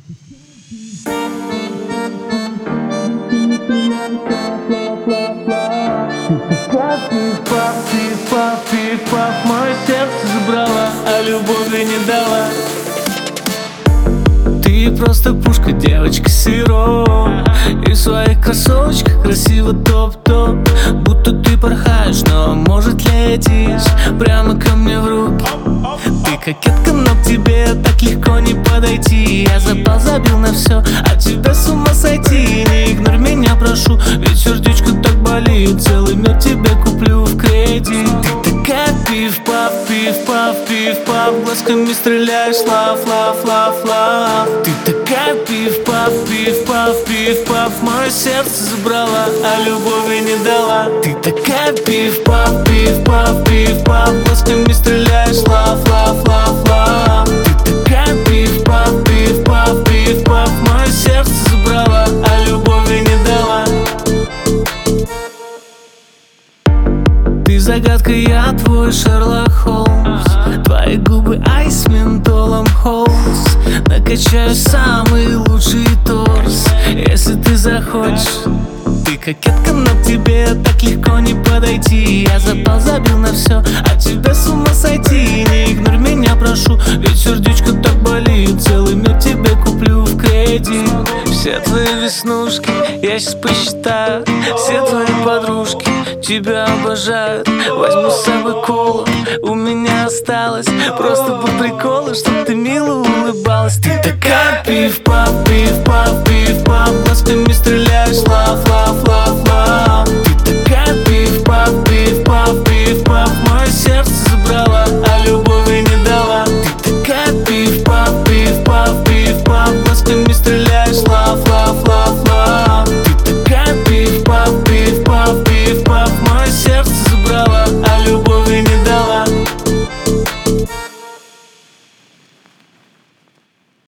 Пиф-паф, мое сердце забрала, а любови не дала. Ты просто пушка, девочка-сироп, и в своих кроссовочках красиво топ-топ. Будто ты порхаешь, но может летишь прямо ко мне в руки. Ты кокетка, но к тебе так легко не подойти. Я забил на все, от тебя с ума сойти. Не игнорь меня, прошу, ведь сердечко так болит. Целый мир тебе куплю в кредит. Ты такая пиф-паф, глазками стреляешь, лав. Ты такая пиф-паф, мое сердце забрала, а любови не дала. Ты такая пиф-паф, глазками стреляешь, лав. Ты такая пиф-паф, мое сердце забрала, а любови не дала. Ты загадка, я твой Шерлок Холмс. Твои губы айс с ментолом Холмс. Накачаю самый лучший торс, если ты захочешь. Ты кокетка, но к тебе так легко не подойти. Я забил на все, от тебя с ума сойти. Не игнорь меня, прошу, ведь сердечко так болит. Целый мир тебе куплю в кредит. Все твои веснушки я сейчас посчитаю. Все твои подружки тебя обожают. Возьму с собой колу, у меня осталось. Просто по приколу, чтоб ты мило улыбалась. Ты такая пиф-паф,